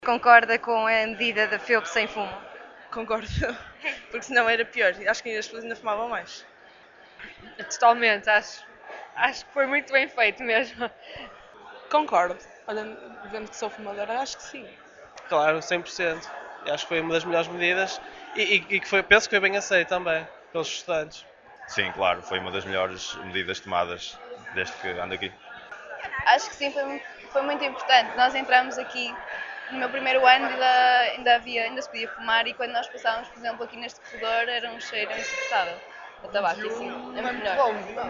Concorda com a medida da FEUP sem fumo? Concordo, porque senão era pior. Acho que as pessoas ainda fumavam mais. Totalmente, acho que foi muito bem feito mesmo. Concordo. Olha, vendo que sou fumadora, acho que sim. Claro, 100%. Eu acho que foi uma das melhores medidas e que foi, penso que foi bem aceito também pelos estudantes. Sim, claro, foi uma das melhores medidas tomadas desde que ando aqui. Acho que sim, foi muito importante. Nós entramos aqui no meu primeiro ano ainda se podia fumar e quando nós passávamos, por exemplo, aqui neste corredor era um cheiro insuportável. O tabaco, assim, é muito melhor.